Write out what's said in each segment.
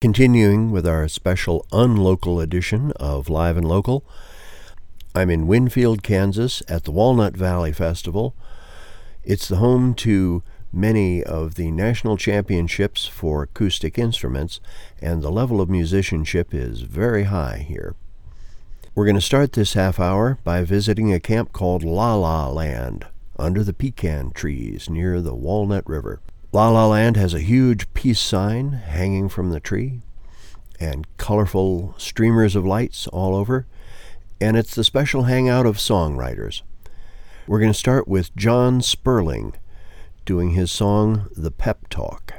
Continuing with our special unlocal edition of Live and Local, I'm in Winfield, Kansas at the Walnut Valley Festival. It's the home to many of the national championships for acoustic instruments, and the level of musicianship is very high here. We're going to start this half hour by visiting a camp called La La Land under the pecan trees near the Walnut River. La La Land has a huge peace sign hanging from the tree and colorful streamers of lights all over, and it's the special hangout of songwriters. We're going to start with John Sperling doing his song, The Pep Talk.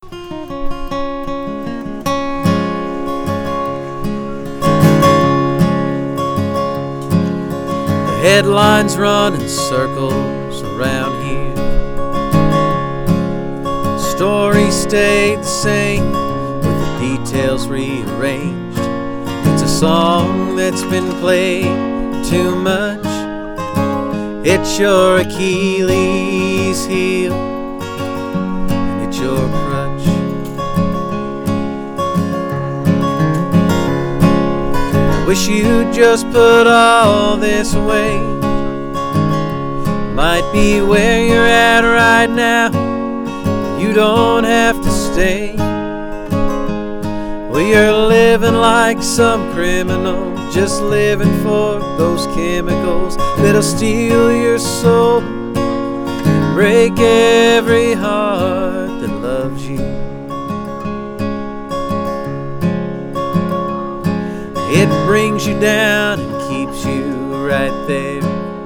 The headlines run in circles around here. Stories stayed the same, with the details rearranged. It's a song that's been played too much. It's your Achilles heel, and it's your crutch. I wish you'd just put all this away. Might be where you're at right now. You don't have to stay. Well, you're living like some criminal, just living for those chemicals that'll steal your soul and break every heart that loves you. It brings you down and keeps you right there.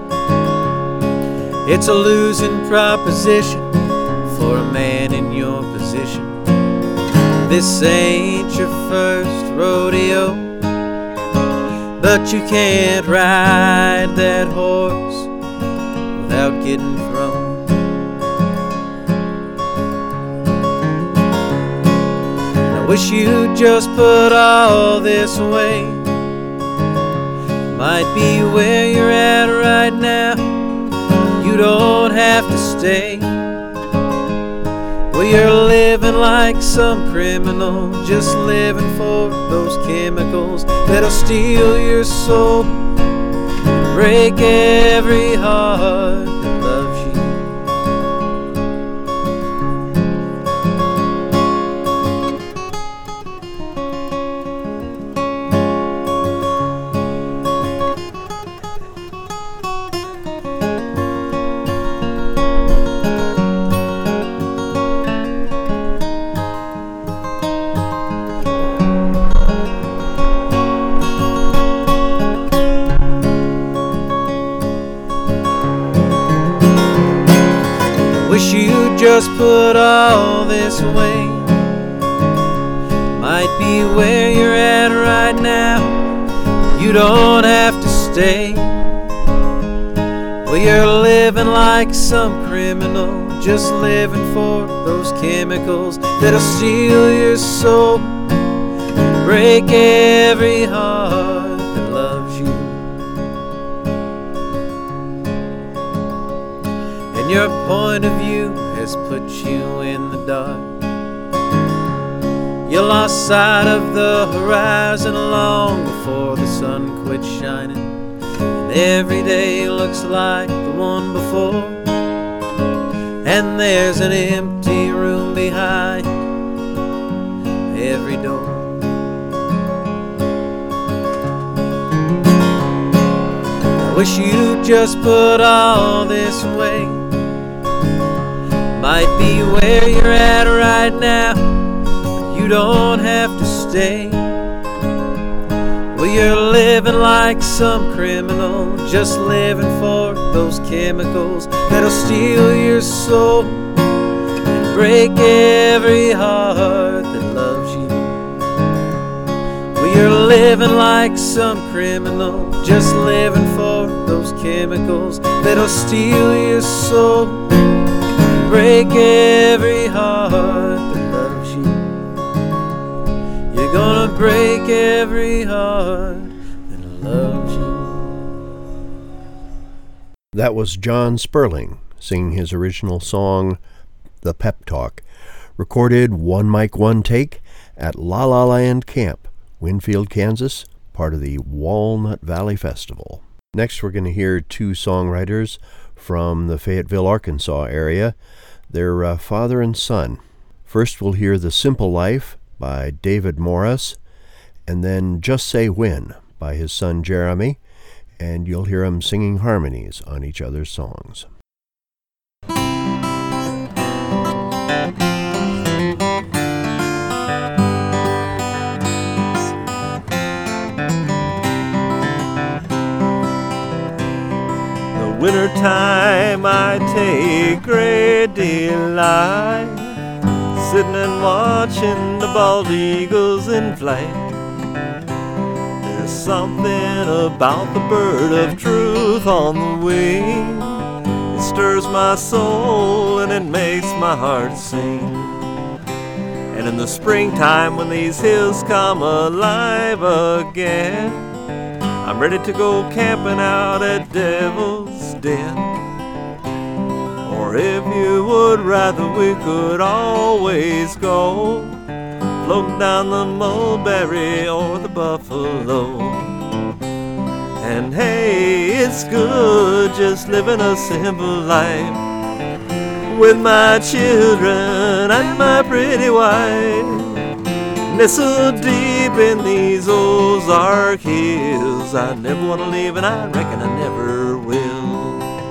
It's a losing proposition for a man in your position. This ain't your first rodeo, but you can't ride that horse without getting thrown. I wish you'd just put all this away. Might be where you're at right now. You don't have to stay. Well, you're living like some criminal, just living for those chemicals that'll steal your soul, break every heart that loves you. Just put all this away. Might be where you're at right now. You don't have to stay. Well, you're living like some criminal, just living for those chemicals that'll steal your soul and break every heart that loves you. And your point of view has put you in the dark. You lost sight of the horizon long before the sun quit shining, and every day looks like the one before, and there's an empty room behind every door. I wish you'd just put all this away. Might be where you're at right now, but you don't have to stay. Well, you're living like some criminal, just living for those chemicals that'll steal your soul and break every heart that loves you. Well, you're living like some criminal, just living for those chemicals that'll steal your soul, break every heart that loves you. You're gonna break every heart that loves you. That was John Sperling singing his original song, The Pep Talk, recorded one mic, one take at La La Land Camp, Winfield, Kansas, part of the Walnut Valley Festival. Next, we're going to hear two songwriters from the Fayetteville, Arkansas area. They're father and son. First, we'll hear The Simple Life by David Morris, and then Just Say When by his son Jeremy, and you'll hear them singing harmonies on each other's songs. Wintertime I take great delight sitting and watching the bald eagles in flight. There's something about the bird of truth on the wing. It stirs my soul and it makes my heart sing. And in the springtime when these hills come alive again, I'm ready to go camping out at Devil's Den. Or if you would rather, we could always go floating down the Mulberry or the Buffalo. And hey, it's good just living a simple life with my children and my pretty wife. Nestled deep in these Ozark hills, I never want to leave, and I reckon I never will.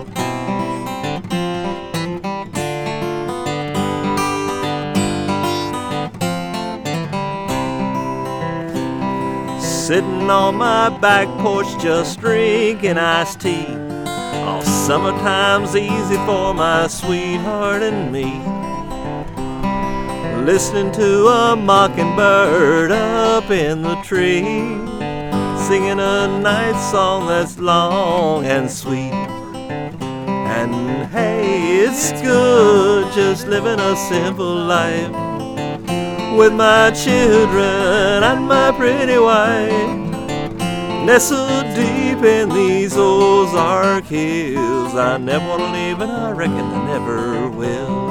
Sitting on my back porch just drinking iced tea. Oh, summertime's easy for my sweetheart and me. Listening to a mockingbird up in the tree, singing a night song that's long and sweet. And hey, it's good just living a simple life with my children and my pretty wife. Nestled deep in these Ozark hills, I never want to leave, and I reckon I never will.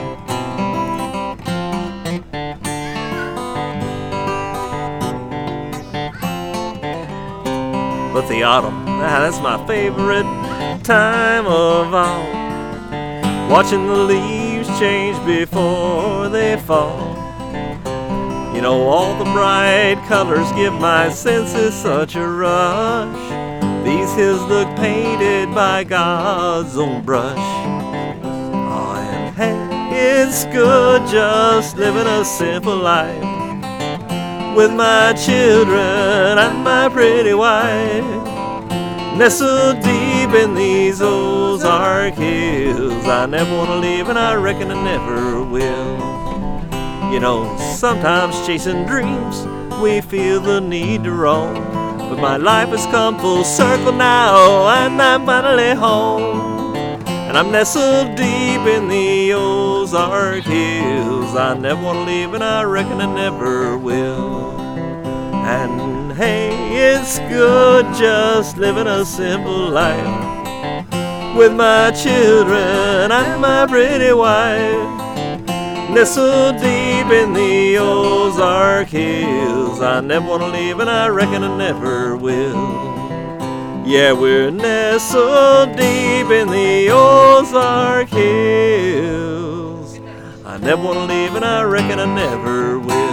But the autumn, that's my favorite time of all. Watching the leaves change before they fall. You know, all the bright colors give my senses such a rush. These hills look painted by God's own brush. Oh, and hey, it's good just living a simple life with my children and my pretty wife. Nestled deep in these Ozark hills, I never want to leave, and I reckon I never will. You know, sometimes chasing dreams, we feel the need to roam, but my life has come full circle now, and I'm finally home. And I'm nestled deep in the Ozark hills, I never want to leave, and I reckon I never will. And hey, it's good just living a simple life with my children and my pretty wife. Nestled deep in the Ozark hills, I never want to leave, and I reckon I never will. Yeah, we're nestled deep in the Ozark hills, I never want to leave, and I reckon I never will.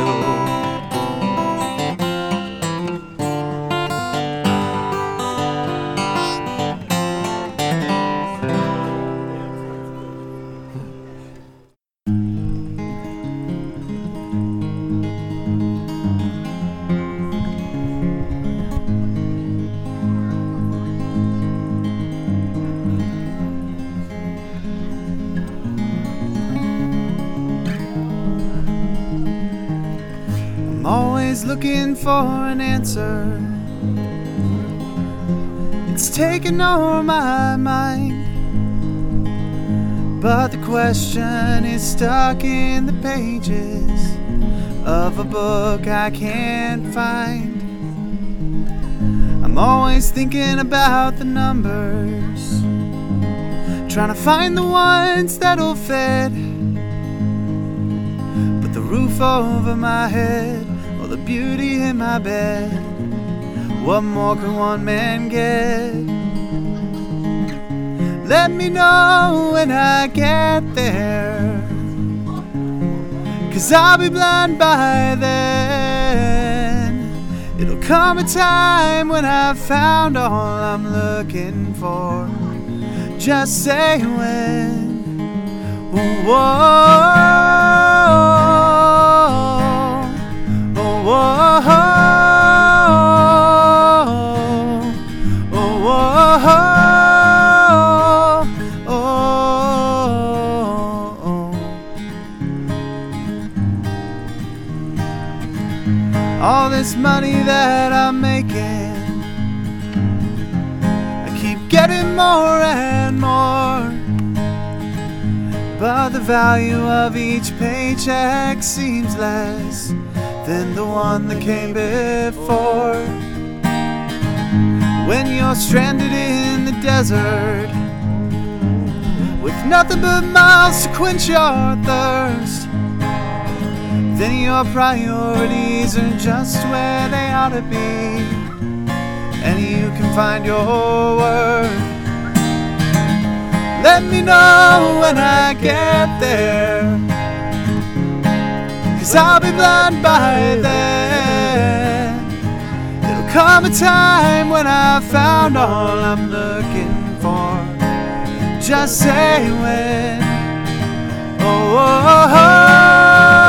Looking for an answer, it's taken over my mind, but the question is stuck in the pages of a book I can't find. I'm always thinking about the numbers, trying to find the ones that'll fit, but the roof over my head, or the beauty in my bed. What more can one man get? Let me know when I get there, 'cause I'll be blind by then. It'll come a time when I've found all I'm looking for. Just say when. Whoa, oh, whoa, all this money that I'm making, I keep getting more and more, but the value of each paycheck seems less than the one that came before. When you're stranded in the desert with nothing but miles to quench your thirst, then your priorities are just where they ought to be, and you can find your worth. Let me know when I get there, 'cause I'll be blind by then. It'll come a time when I've found all I'm looking for. Just say when. Oh, oh, oh.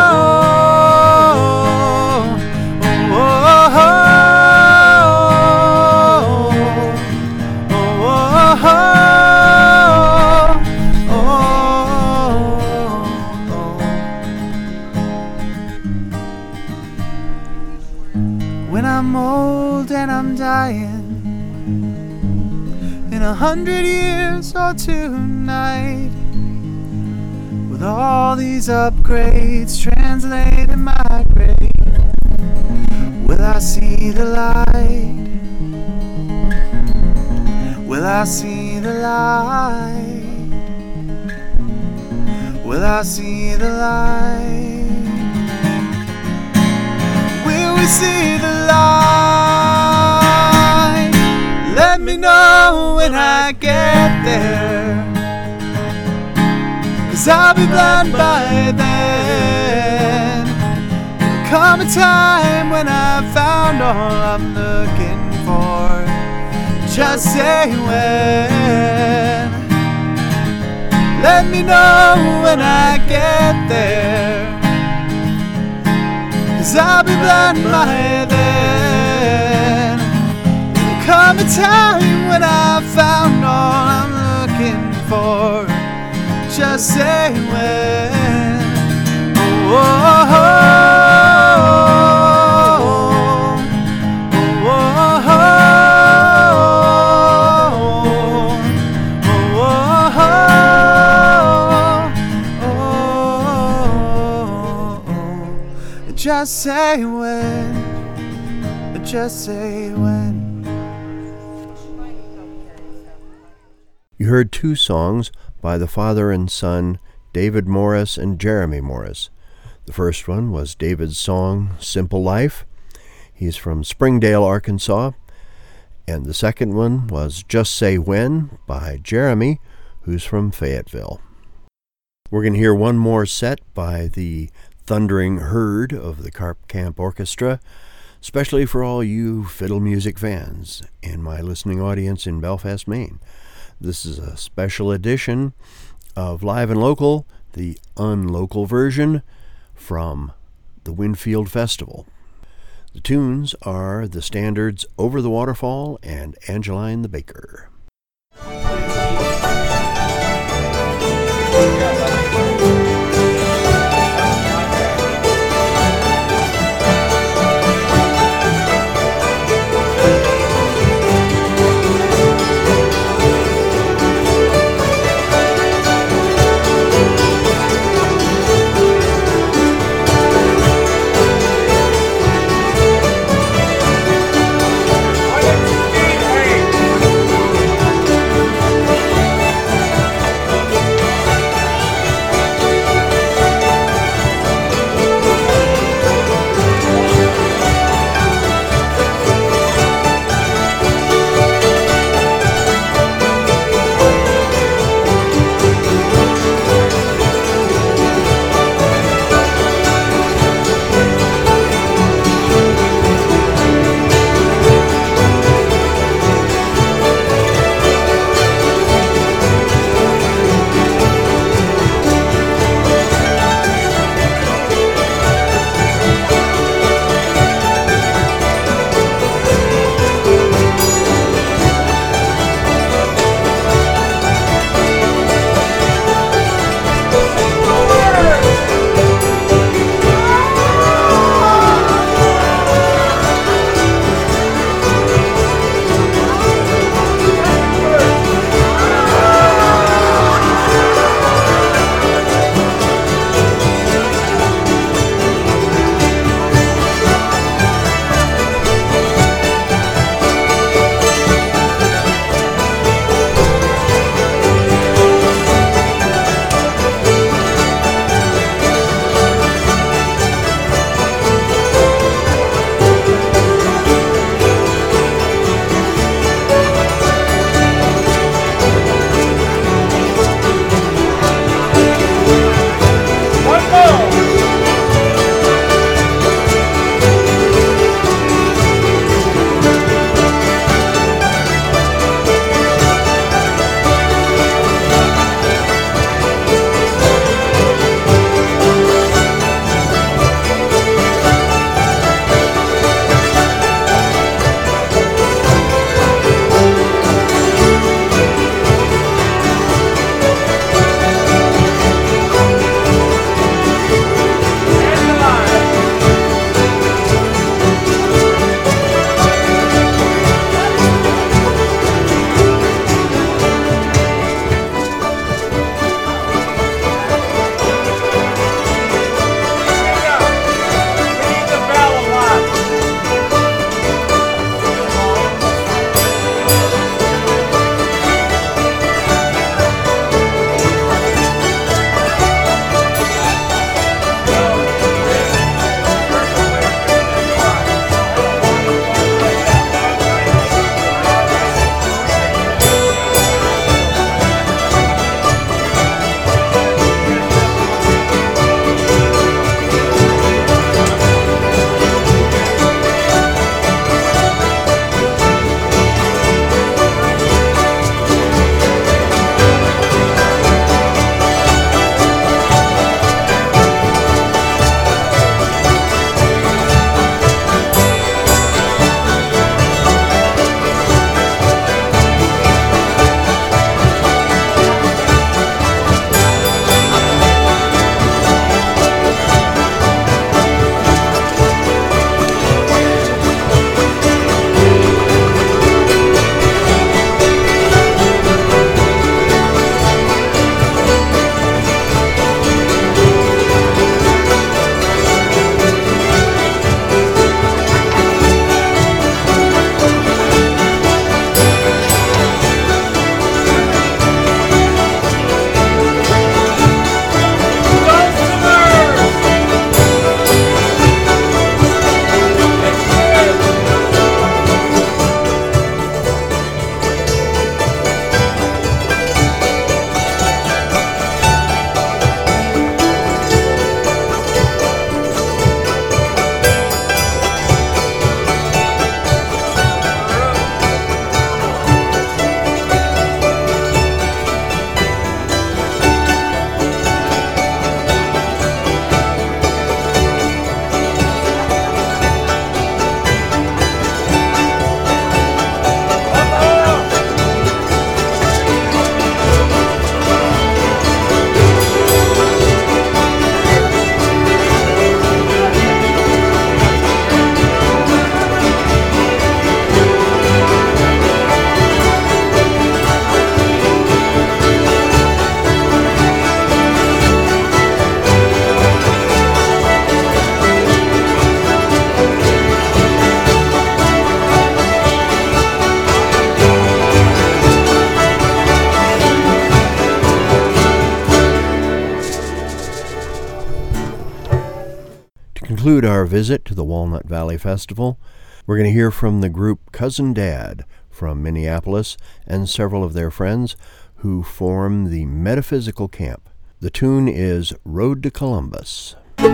When I'm old and I'm dying, in 100 years or tonight, with all these upgrades translating my grave, will I see the light? Will I see the light? Will I see the light? Will we see the light? Let me know when I get there, 'cause I'll be blind by then. There'll come a time when I've found all I'm looking for. Just say when. Let me know when I get there, 'cause I'll be blind by then. There'll come a time when I've found all I'm looking for. Just say when. Oh, oh, oh. Just say when, just say when. You heard two songs by the father and son, David Morris and Jeremy Morris. The first one was David's song, Simple Life. He's from Springdale, Arkansas. And the second one was Just Say When by Jeremy, who's from Fayetteville. We're going to hear one more set by the Thundering Herd of the Carp Camp Orchestra, especially for all you fiddle music fans and my listening audience in Belfast, Maine. This is a special edition of Live and Local, the unlocal version from the Winfield Festival. The tunes are the standards Over the Waterfall and Angeline the Baker. conclude our visit to the Walnut Valley Festival, we're going to hear from the group Cousin Dad from Minneapolis and several of their friends who form the Metaphysical Camp. The tune is Road to Columbus.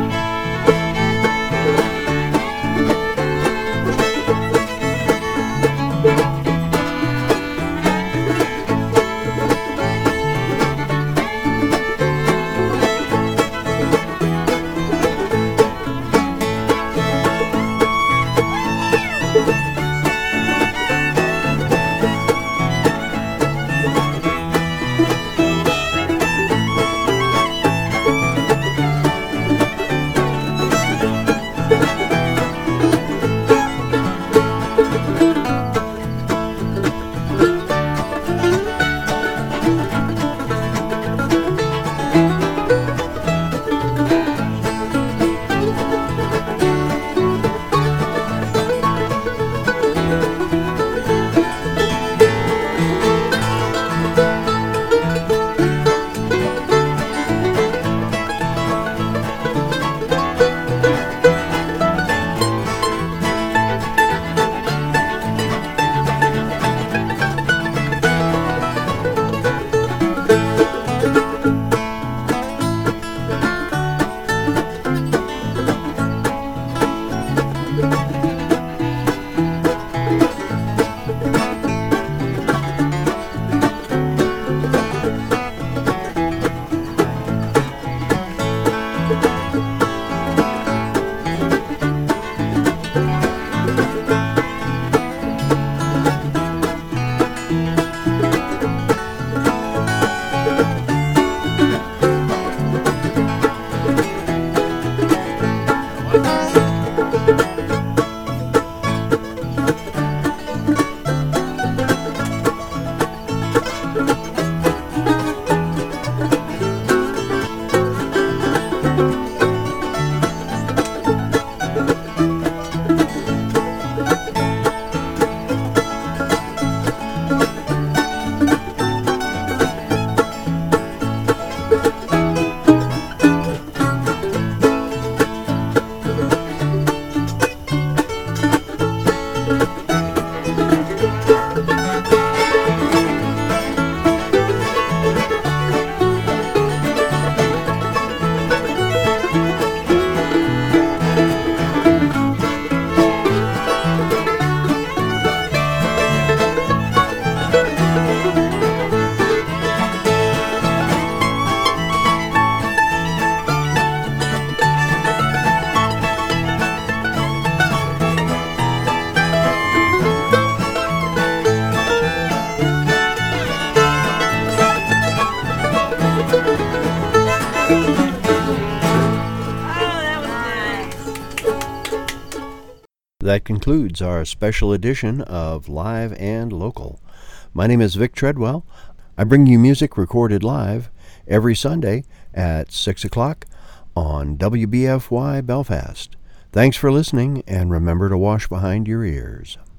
That concludes our special edition of Live and Local. My name is Vic Treadwell. I bring you music recorded live every Sunday at 6 o'clock on WBFY Belfast. Thanks for listening, and remember to wash behind your ears.